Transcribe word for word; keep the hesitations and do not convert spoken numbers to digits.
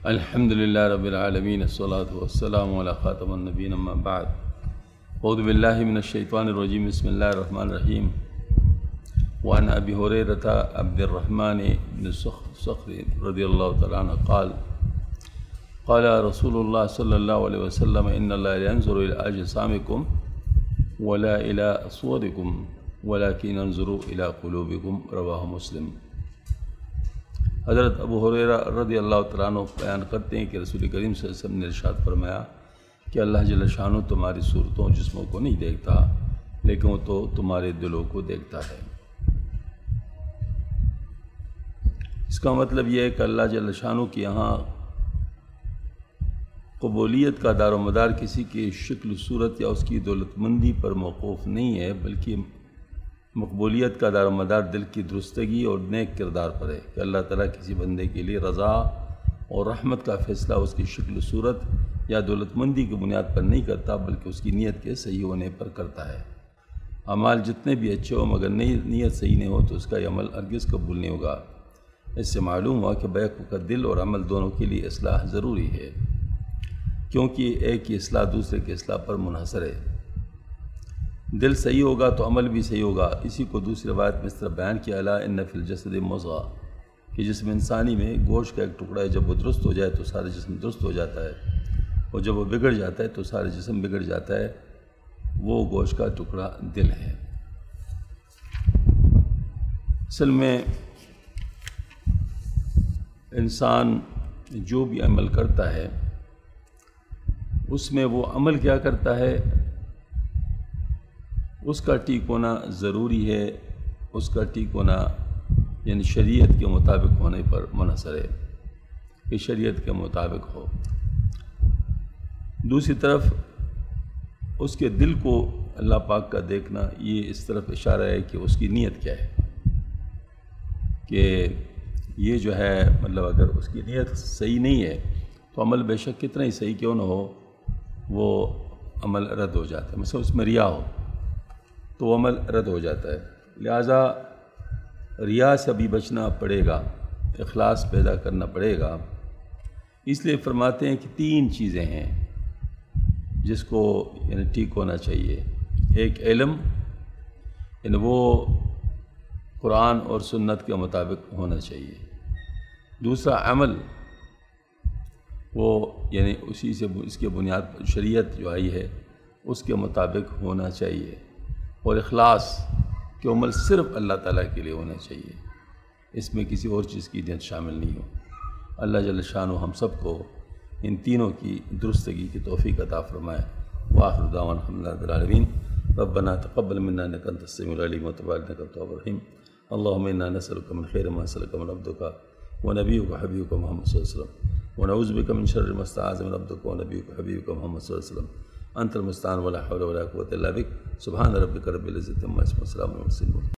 الحمد للہ رب العالمین الصلاۃ والسلام علی خاتم النبیین اما بعد اعوذ باللہ من الشیطان الرجیم بسم اللہ الرحمن الرحیم وعن ابی ہریرۃ عبد الرحمن بن صخر رضی اللہ تعالیٰ عنہ قال قال رسول اللہ صلی اللہ علیہ وسلم ان اللہ لا ينظر الى اجسامکم ولا الى صورکم ولكن ينظر الى قلوبکم رواہ مسلم۔ حضرت ابو ہریرہ رضی اللہ تعالیٰ عنہ بیان کرتے ہیں کہ رسول کریم صلی اللہ علیہ وسلم نے ارشاد فرمایا کہ اللہ جل شانہ تمہاری صورتوں جسموں کو نہیں دیکھتا، لیکن وہ تو تمہارے دلوں کو دیکھتا ہے۔ اس کا مطلب یہ ہے کہ اللہ جل شانہ کے یہاں قبولیت کا دار و مدار کسی کی شکل صورت یا اس کی دولت مندی پر موقوف نہیں ہے، بلکہ مقبولیت کا دار و مدار دل کی درستگی اور نیک کردار پر ہے کہ اللہ تعالیٰ کسی بندے کے لیے رضا اور رحمت کا فیصلہ اس کی شکل صورت یا دولت مندی کی بنیاد پر نہیں کرتا، بلکہ اس کی نیت کے صحیح ہونے پر کرتا ہے۔ اعمال جتنے بھی اچھے ہوں مگر نیت صحیح نہیں ہو تو اس کا یہ عمل ہرگز قبول نہیں ہوگا۔ اس سے معلوم ہوا کہ بیک وقت دل اور عمل دونوں کے لیے اصلاح ضروری ہے، کیونکہ ایک کی اصلاح دوسرے کی اصلاح پر منحصر ہے۔ دل صحیح ہوگا تو عمل بھی صحیح ہوگا۔ اسی کو دوسری روایت میں اس طرح بیان کیا الا ان فی الجسد مضغہ کہ جسم انسانی میں گوشت کا ایک ٹکڑا ہے، جب وہ درست ہو جائے تو سارا جسم درست ہو جاتا ہے، اور جب وہ بگڑ جاتا ہے تو سارا جسم بگڑ جاتا ہے۔ وہ گوشت کا ٹکڑا دل ہے۔ اصل میں انسان جو بھی عمل کرتا ہے اس میں وہ عمل کیا کرتا ہے، اس کا ٹھیک ہونا ضروری ہے، اس کا ٹھیک ہونا یعنی شریعت کے مطابق ہونے پر منحصر ہے کہ شریعت کے مطابق ہو۔ دوسری طرف اس کے دل کو اللہ پاک کا دیکھنا یہ اس طرف اشارہ ہے کہ اس کی نیت کیا ہے، کہ یہ جو ہے مطلب اگر اس کی نیت صحیح نہیں ہے تو عمل بے شک کتنا ہی صحیح کیوں نہ ہو وہ عمل رد ہو جاتا ہے۔ مثلا اس میں ریا ہو تو وہ عمل رد ہو جاتا ہے۔ لہٰذا ریا سے بھی بچنا پڑے گا، اخلاص پیدا کرنا پڑے گا۔ اس لیے فرماتے ہیں کہ تین چیزیں ہیں جس کو یعنی ٹھیک ہونا چاہیے۔ ایک علم، یعنی وہ قرآن اور سنت کے مطابق ہونا چاہیے۔ دوسرا عمل، وہ یعنی اسی سے اس کے بنیاد پر شریعت جو آئی ہے اس کے مطابق ہونا چاہیے۔ اور اخلاص کہ عمل صرف اللہ تعالیٰ کے لیے ہونا چاہیے، اس میں کسی اور چیز کی نیت شامل نہیں ہو۔ اللہ جل شانہ ہم سب کو ان تینوں کی درستگی کی توفیق عطا فرمائے۔ وآخر دعوانا الحمد للہ رب العالمین۔ ربنا تقبل منا انک انت السمیع العلیم وتب علینا انک انت التواب الرحیم۔ اللهم انا نسألك من خير ما سألك من عبدك ونبيك وحبيبك محمد صلی اللہ علیہ وسلم، ونعوذ بك من شر ما استعاذ من عبدك ونبيك وحبيبك محمد صلی اللہ علیہ وسلم، انت المستعان ولا حول ولا قوة الا بك۔ سبحان ربك رب العزة عما يصفون وسلام على المرسلين۔